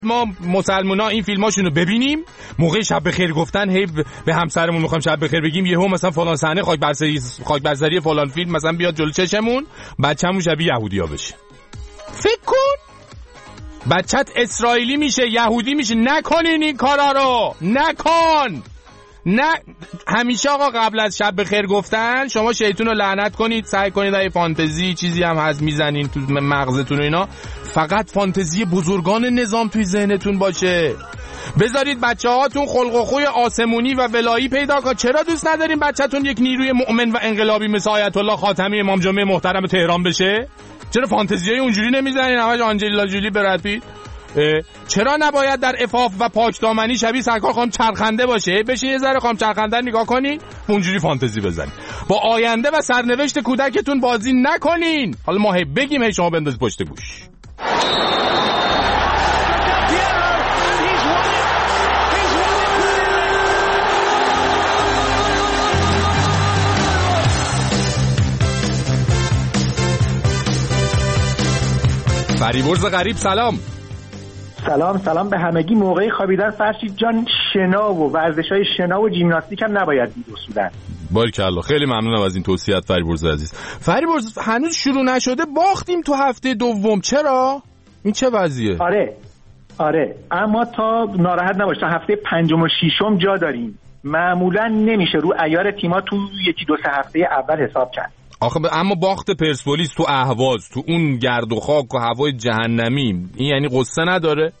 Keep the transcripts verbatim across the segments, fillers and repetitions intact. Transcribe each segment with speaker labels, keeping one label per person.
Speaker 1: ما مسلمونا این فیلماشونو ببینیم، موقع شب بخیر گفتن هی به همسرمون میخوایم شب بخیر بگیم، یهو مثلا فلان صحنه خاک برسری خاک برسری فلان فیلم مثلا بیاد جلو چشمون، بچه‌مون شبیه یهودیا بشه. فکر کن بچت اسرائیلی میشه، یهودی میشه. نکنین این کارا رو، نکن. نه همیشه آقا قبل از شب بخیر گفتن شما شیطون رو لعنت کنید، سعی کنید این فانتزی چیزی هم هست میزنین تو مغزتون و اینا، فقط فانتزی بزرگان نظام توی ذهنتون باشه. بذارید بچه هاتون خلق و خوی آسمونی و ولایی پیدا کنن. چرا دوست ندارین بچه‌تون یک نیروی مؤمن و انقلابی مثل آیت الله خاتمی امام جمعه محترم تهران بشه؟ چرا فانتزیای اونجوری نمیزنین همش آنجلینا جولی براد پیت؟ چرا نباید در عفاف و پاکدامنی شبیه سرکار خانم چرخنده باشه؟ بشین یه ذره خانم چرخنده نگاه کنین، اونجوری فانتزی بزنین. با آینده و سرنوشت کودکتون بازی نکنین. حالا ما هی بگیم هی شما بندازید پشت گوش. فریبرز غریب سلام.
Speaker 2: سلام سلام به همگی. موقعی خوابیدن فرشید جان شنا و ورزش‌های شنا و ژیمناستیک هم نباید دید اصولا.
Speaker 1: باریکلا، خیلی ممنونم از این توصیه‌ات فریبرز عزیز. فریبرز هنوز شروع نشده، باختیم تو هفته دوم. چرا؟ این چه وضعیه؟
Speaker 2: آره آره اما تا ناراحت نباش، تا هفته پنجم و ششم جا داریم. معمولا نمیشه رو عیار تیم‌ها تو یکی دو سه هفته اول حساب کرد.
Speaker 1: آخه اما باخت پرسپولیس تو اهواز تو اون گرد و خاک و هوای جهنمی، این یعنی قصه نداره؟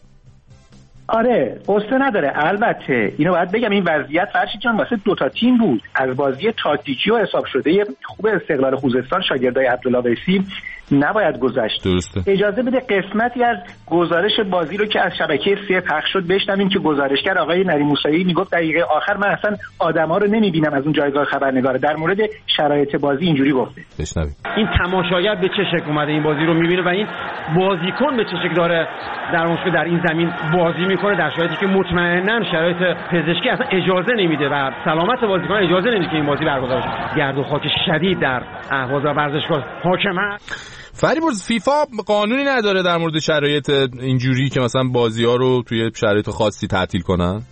Speaker 2: آره قصه نداره. البته اینو باید بگم این وضعیت فرشید جان واسه دوتا تیم بود. از بازی تاکتیکی و حساب شده خوب استقلال خوزستان شاگردای عبدالله ویسی نباید گذشت.
Speaker 1: درسته.
Speaker 2: اجازه بده قسمتی از گزارش بازی رو که از شبکه سه پخش شد بشنویم که گزارشگر آقای نری موسوی میگفت دقیقه آخر من اصلا آدما رو نمیبینم از اون جایگاه خبرنگار. در مورد شرایط بازی اینجوری گفته.
Speaker 1: بشنویم.
Speaker 3: این تماشاگر به چه شکل اومده این بازی رو میبینه و این بازیکن به چه شکل داره در مشکل در این زمین بازی میکنه، در شرایطی که مطمئنا شرایط پزشکی اصلا اجازه نمیده و سلامت بازیکن اجازه نمیده که این بازی برگزار شه. گرد و خاک شدید در اهواز و ورزشگاه حاکمه.
Speaker 1: فریبرز فیفا قانونی نداره در مورد شرایط اینجوری که مثلا بازی‌ها رو توی شرایط خاصی تعطیل کنن؟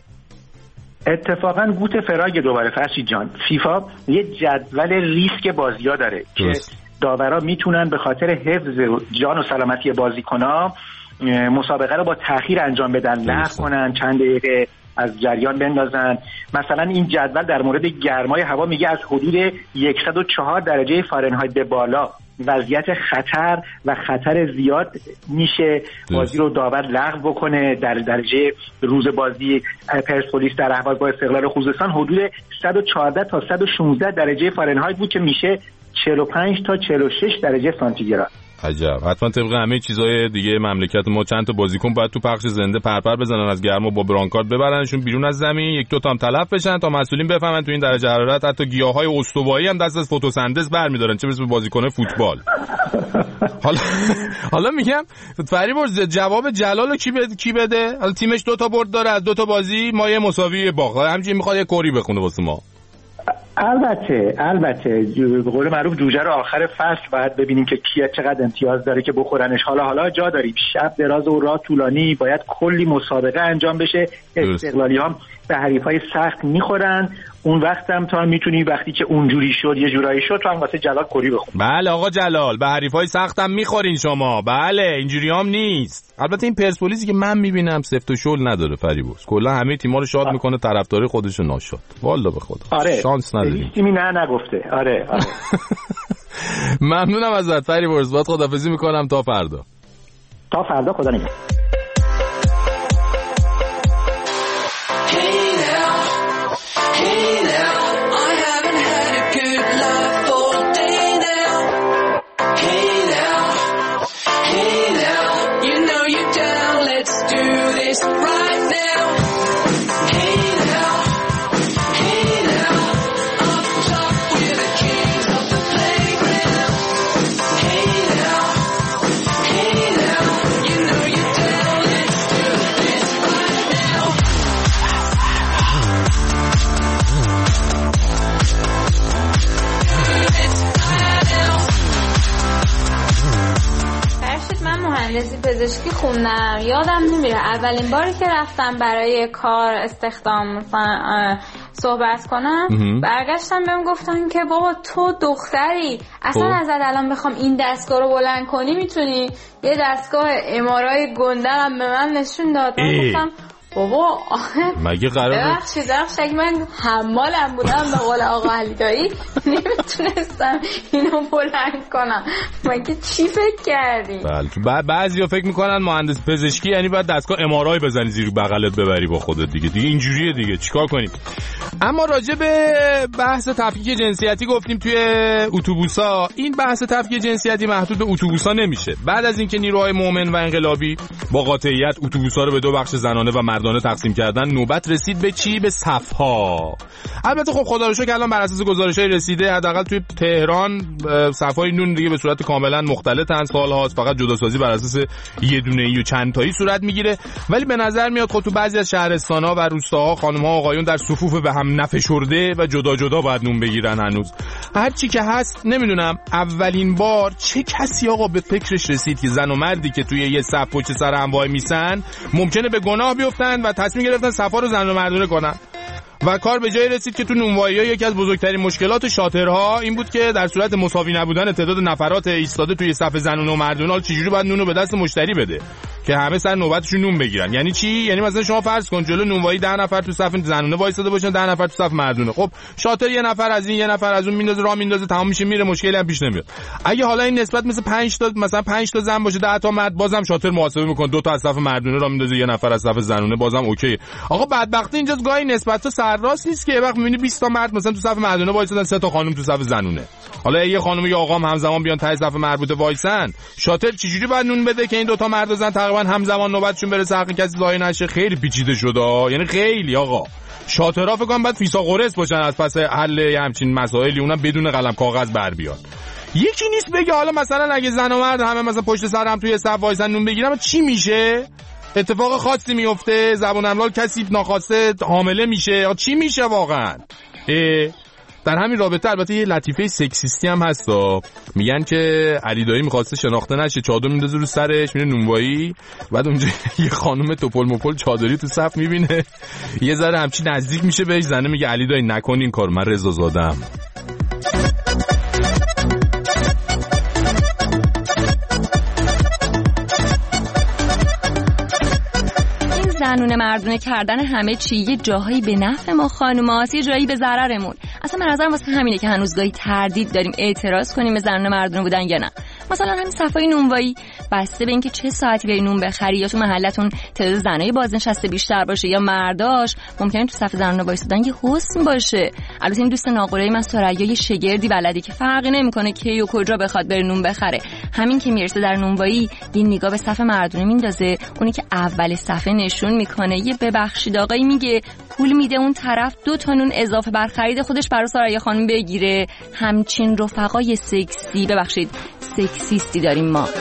Speaker 2: اتفاقا گوت فراگ دوباره فرشید جان، فیفا یه جدول ریسک بازی‌ها داره درست. که داورا میتونن به خاطر حفظ جان و سلامتی بازیکن‌ها مسابقه رو با تأخیر انجام بدن، لغو کنن، چند دقیقه از جریان بندازن. مثلا این جدول در مورد گرمای هوا میگه از حدود صد و چهار درجه فارنهایت به بالا وضعیت خطر و خطر زیاد میشه بازی رو داور لغو بکنه. در درجه روز بازی پرسپولیس در اهواز با استقلال خوزستان حدود صد و چهارده تا صد و شانزده درجه فارنهایت بود که میشه چهل و پنج تا چهل و شش درجه سانتیگراد.
Speaker 1: عجب. حتما طبق همه چیزهای دیگه مملکت ما چند تا بازیکن باید تو پخش زنده پرپر بزنن از گرما با برانکارد ببرنشون بیرون از زمین، یک دو تا هم تلف بشن تا مسئولین بفهمن تو این درجه حرارت حتی گیاهای استوایی هم دست از فتوسنتز برمی‌دارن، چه برسه به بازیکن فوتبال. حالا حالا میگم فریبرز جواب جلالو کی بده کی بده؟ حالا تیمش دو تا برد داره از دو تا بازی، ما یه مساوی باخت. همینجوری میخواد یه کوری بخونه واسه ما.
Speaker 2: البته البته به قول معروف جوجه رو آخر فصل باید ببینیم که کیه چقدر امتیاز داره که بخورنش. حالا حالا جا داریم، شب دراز و راه طولانی، باید کلی مسابقه انجام بشه. استقلالی هم به حریفای سخت میخورن. اون وقت هم تا میتونی وقتی که اونجوری شد یه جورایی شد تو هم واسه جلال کری بخون.
Speaker 1: بله آقا جلال، به حریفای سخت هم میخورین شما. بله اینجوری هم نیست. البته این پرسپولیسی که من میبینم سفت و شل نداره فریبرز، کلا همه تیم‌ها رو شاد آه. میکنه، طرفدار خودش رو ناشاد. والله به خدا
Speaker 2: آره.
Speaker 1: شانس نداری.
Speaker 2: تیمی نه نگفته. آره آره.
Speaker 1: ممنونم ازت فریبرز، باهات خداحافظی میکنم تا فردا.
Speaker 2: تا فردا، خدا نگهدار.
Speaker 4: Hey now, hey now, you know you're down. میخوندم یادم نمیره اولین باری که رفتم برای کار استخدام مثلا صحبت کنم برگشتم بهم گفتن که بابا تو دختری اصلا ازت الان بخوام این دستگاه رو بلند کنی میتونی. یه دستگاه امارای گنده هم به من نشون داد. من گفتم بابا
Speaker 1: مگه قراره
Speaker 4: ببخشید ببخشید من حمالم بودم به قول آقا علیدایی نمیتونستم اینو بلند کنم. مگه چی فکر کردی؟
Speaker 1: بله بعضیا فکر میکنن مهندس پزشکی یعنی باید دستگاه ام آر آی بزنی زیر بغلت ببری با خودت دیگه دیگه اینجوریه دیگه چیکار کنیم. اما راجع به بحث تفکیک جنسیتی گفتیم توی اتوبوسا. این بحث تفکیک جنسیتی محدود به اتوبوسا نمیشه. بعد از اینکه نیروهای مومن و انقلابی با قاطعیت اتوبوسا رو به دو بخش زنانه و مردانه تقسیم کردن نوبت رسید به چی؟ به صف‌ها. البته خب خدا رو شکر الان بر اساس گزارش‌های رسیده حداقل توی تهران صف‌های نون دیگه به صورت کاملا مختلطن. سال‌هاست فقط جداسازی بر اساس یه دونه‌ای و چند تایی صورت میگیره. ولی به نظر میاد خب تو بعضی از شهرستان‌ها و روستاها خانم‌ها و آقایون در صفوف به هم نفشرده و جدا جدا باید نون بگیرن. هنوز هر چی که هست نمیدونم اولین بار چه کسی آقا به فکرش رسید که زن و مردی که توی یه صف پشت سر هم وای میسن ممکنه به گناه بیفتن و تصمیم گرفتن صفا رو زن و مردونه کنن. و کار به جایی رسید که تو نونوایی‌ها یکی از بزرگترین مشکلات شاطرها این بود که در صورت مساوی نبودن تعداد نفرات ایستاده توی صف زنونه و مردونه حال چجوری باید نونو به دست مشتری بده که همه سر نوبتشون نون بگیرن. یعنی چی؟ یعنی مثلا شما فرض کن جلو نونوایی ده نفر تو صف زنونه وایساده باشن، ده نفر تو صف مردونه. خب شاطر یه نفر از این یه نفر از اون میندازه راه میندازه تمام میشه میره، مشکلی هم پیش نمیاد. اگه حالا این نسبت مثلا پنج تا مثلا پنج تا زن باشه ده تا مرد، بازم شاطر محاسبه میکنه دو تا از صف مردونه راه میندازه یه نفر از صف زنونه، بازم اوکی. آقا بدبختی اینجاست گاهی نسبت سرراست نیست که وقت میبینی بیست تا مرد مثلا تو صف مردونه وایسادن سه تا خانم تو صف زنونه. حالا یه خانم یا آقا هم همزمان بیان ته صف مربوطه وایسن، شاطر چجوری باید نون بده که این دو تا مرد و زن تقریبا همزمان نوبتشون برسه حق کسی ضایع نشه؟ خیلی پیچیده شده. یعنی خیلی آقا شاطرها فکر کنم بعد فیسا قرص باشن از پس حل همچین مسائلی، اونم بدون قلم کاغذ بر بیاد. یکی نیست بگه حالا مثلا اگه زن و مرد همه مثلا پشت سر هم توی صف وایسن نون بگیرن چی میشه؟ اتفاق خاصی میفته؟ زبون املال کسی ناخواسته حامله میشه؟ چی میشه واقعا؟ در همین رابطه البته یه لطیفه سکسیستی هم هستا. میگن که علی دایی میخواسته شناخته نشه چادر میندازه رو سرش میره نونوایی، بعد اونجا یه خانم توپل مپل چادری تو صف میبینه یه ذره همچین نزدیک میشه بهش، زنه میگه علی دایی نکن این کار، من رضا زادم.
Speaker 5: زنونه مردونه کردن همه چی یه جاهایی به نفع ما خانوماست، یه جایی به ضررمون. اصلا من نظرم واسه همینه که هنوز گاهی تردید داریم اعتراض کنیم به زنونه مردونه بودن یا نه. مثلا همین صفای نونوایی بسته به اینکه چه ساعتی بری نون بخری یا تو محلتون تعداد زنای بازنشسته بیشتر باشه یا مرداش، ممکنه تو صف زنونه وایسادن یه حسن باشه. البته این دوست ناقله‌ای من ثریا یه شگردی بلدی که فرقی نمیکنه کی و کجا بخواد بره نون بخره، همین که میرسه در نونوایی یه نگاه به صف مردونه میندازه، اونی که اول صفحه نشون میکنه یه ببخشید آقایی میگه پول میده اون طرف دو تا نون اضافه بر خرید خودش برای ثریا خانم بگیره. همچین رفقای سکسی ببخشید سکسیستی داریم ما.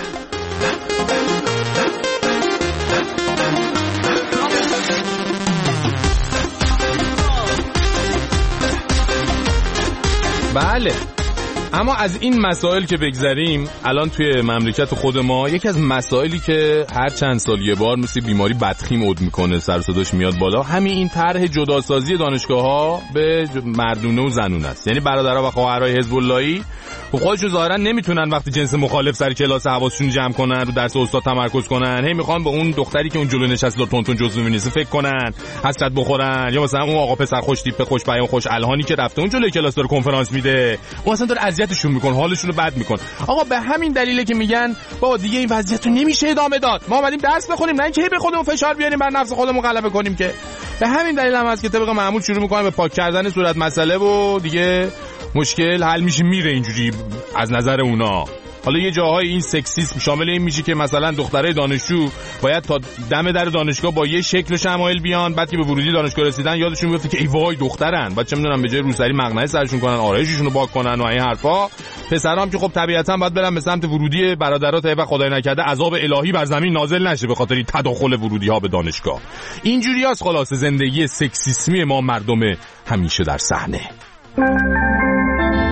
Speaker 1: بله، اما از این مسائل که بگذریم، الان توی مملکت خود ما یکی از مسائلی که هر چند سال یه بار مثل بیماری بدخیم عود میکنه سر صداش میاد بالا، همین این طرح جداسازی دانشگاه‌ها به مردونه و زنونه است. یعنی برادرها و خواهرای حزب اللهی خودشون ظاهرا نمیتونن وقتی جنس مخالف سر کلاس حواسشون جمع کنن، رو درس استاد تمرکز کنن، هی میخوان به اون دختری که اون جلو نشسته تون تون جزو می‌نویسه فکر کنن، حسرت بخورن، یا مثلا اون آقا پسر خوش تیپ خوش پیام خوش الهانی که رفته اون جلوی کلاس داره کنفرانس میده، اون اصلا داره اذیتشون میکنه، حالشون رو بد میکنه. آقا به همین دلیله که میگن بابا دیگه این وضعیت رو نمیشه ادامه داد، ما اومدیم درس بخونیم نه اینکه به خودمون فشار بیاریم بر نفس خودمون غلبه کنیم. که به همین دلیل هم هست که طبق معمول شروع میکنن به پاک کردن صورت مسئله و دیگه مشکل حل میشه میره اینجوری از نظر اونا. حالا یه جاهای این سکسیسم شامل این میشه که مثلا دخترای دانشجو باید تا دم در دانشگاه با یه شکل و شمایل بیان، بعد که به ورودی دانشگاه رسیدن یادشون میفته که ای وای دخترن، بعد چه میدونم به جای روسری مقنعه سرشون کنن، آرایششون رو پاک کنن و این حرفا. پسرام که خب طبیعتا باید برن به سمت ورودی برادرات تا خدای نکرده عذاب الهی بر زمین نازل نشه به خاطر تداخل ورودی ها به دانشگاه. اینجوریاست خلاص زندگی سکسیسمی ما مردم همیشه در صحنه.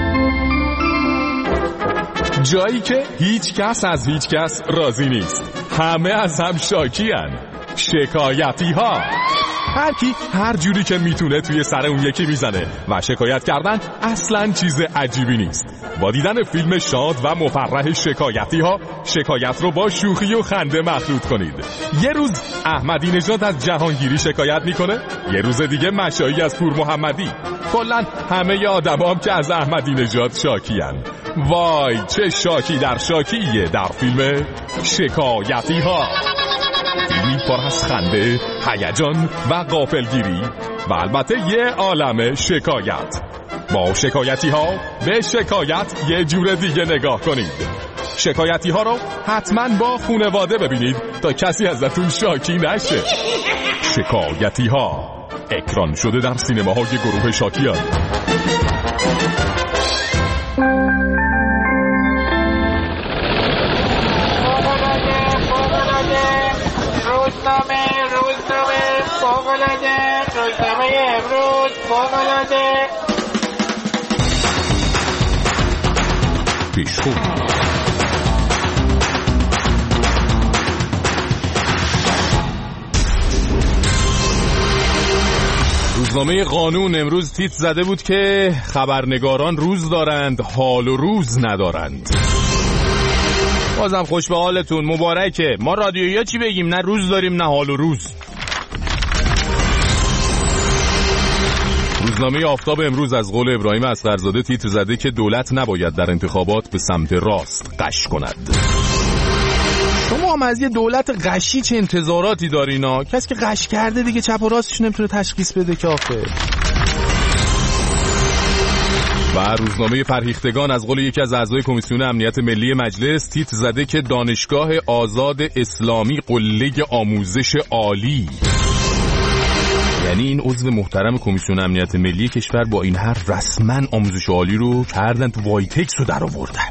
Speaker 1: جایی که هیچ کس از هیچ کس راضی نیست،
Speaker 6: همه از هم شاکیان. شکایتی ها. هر کی هر جوری که میتونه توی سر اون یکی میزنه و شکایت کردن اصلا چیز عجیبی نیست. با دیدن فیلم شاد و مفرح شکایتی ها، شکایت رو با شوخی و خنده مخلوط کنید. یه روز احمدی نژاد از جهانگیری شکایت میکنه، یه روز دیگه مشایی از پور محمدی. کلاً همه آدمام که از احمدی نژاد شاکیان. وای چه شاکی در شاکیه در فیلم شکایتی ها. فیلمی پر از خنده، هیجان و غافلگیری و البته یه عالمه شکایت. با شکایتی ها به شکایت یه جور دیگه نگاه کنید. شکایتی ها رو حتما با خانواده ببینید تا کسی ازتون شاکی نشه. شکایتی ها اکران شده در سینماهای گروه شاکیان.
Speaker 7: روزنامه روزنامه فوق‌العاده روزنامه امروز فوق‌العاده
Speaker 6: پیشخون. روزنامه قانون امروز تیتر زده بود که خبرنگاران روز دارند حال و روز ندارند. بازم خوش به حالتون، مبارکه. ما رادیویی ها چی بگیم؟ نه روز داریم نه حال و روز. روزنامه آفتاب امروز از قول ابراهیم اصغرزاده تیتر زده که دولت نباید در انتخابات به سمت راست غش کند. شما هم از یه دولت غشی چه انتظاراتی دارین؟ کسی که غش کرده دیگه چپ و راستش نمیتونه تشخیص بده که آخه. و روزنامه فرهیختگان از قول یکی از اعضای کمیسیون امنیت ملی مجلس تیتر زده که دانشگاه آزاد اسلامی قله آموزش عالی. یعنی این عضو محترم کمیسیون امنیت ملی کشور با این حرف رسما آموزش عالی رو کردن تو وایتکس رو در آوردن.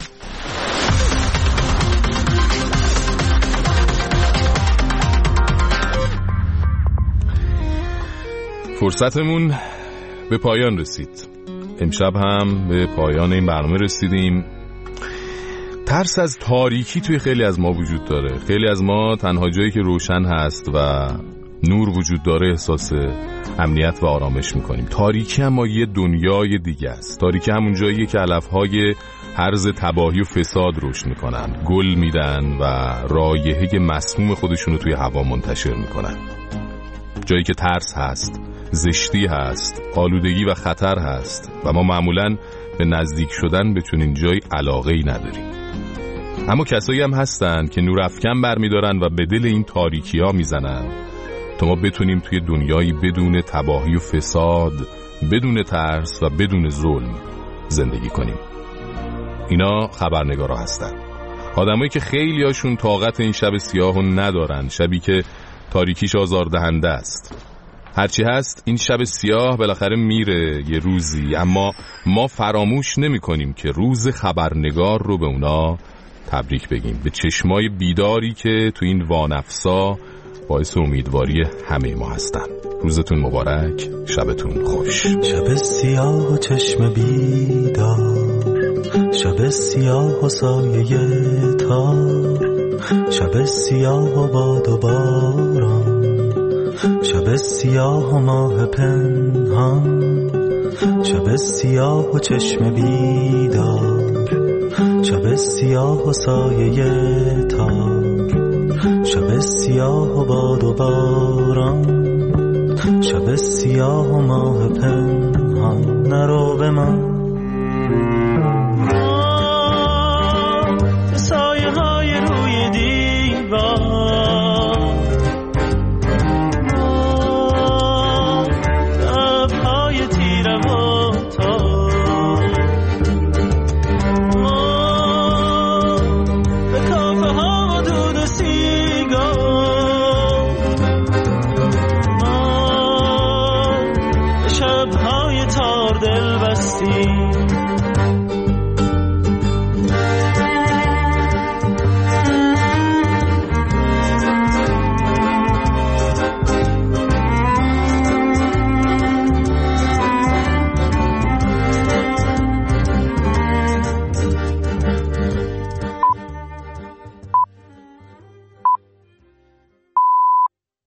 Speaker 6: فرصتمون به پایان رسید. امشب هم به پایان این برنامه رسیدیم. ترس از تاریکی توی خیلی از ما وجود داره. خیلی از ما تنها جایی که روشن هست و نور وجود داره احساس امنیت و آرامش میکنیم. تاریکی هم یه دنیای دیگه است. تاریکی همون جاییه که علفهای هرز تباهی و فساد رشد میکنن، گل میدن و رایحه مسموم خودشونو توی هوا منتشر میکنن. جایی که ترس هست، زشتی هست، آلودگی و خطر هست و ما معمولاً به نزدیک شدن به چنین جای علاقه‌ای نداریم. اما کسایی هم هستن که نور افکن برمی‌دارن و به دل این تاریکی‌ها میزنن تا ما بتونیم توی دنیایی بدون تباهی و فساد، بدون ترس و بدون ظلم زندگی کنیم. اینا خبرنگارا هستن. آدمایی که خیلی هاشون طاقت این شب سیاهو ندارن، شبی که تاریکیش آزاردهنده است. هرچی هست این شب سیاه بالاخره میره یه روزی، اما ما فراموش نمی کنیم که روز خبرنگار رو به اونا تبریک بگیم، به چشمای بیداری که تو این وانفسا باعث امیدواری همه ما هستن. روزتون مبارک، شبتون خوش.
Speaker 8: شب سیاه و چشم بیدار، شب سیاه و سایه تار، شب سیاه و باد و باران، شب سیاه و ماه پنهان، شب سیاه و چشم بیدار، شب سیاه و سایه تار، شب سیاه و باد و باران، شب سیاه و ماه پنهان. نرو به من سایه های روی دیوار، لبهای تیره و تار، به کافه ها و دود و سیگار، به شبهای تار دل بستی.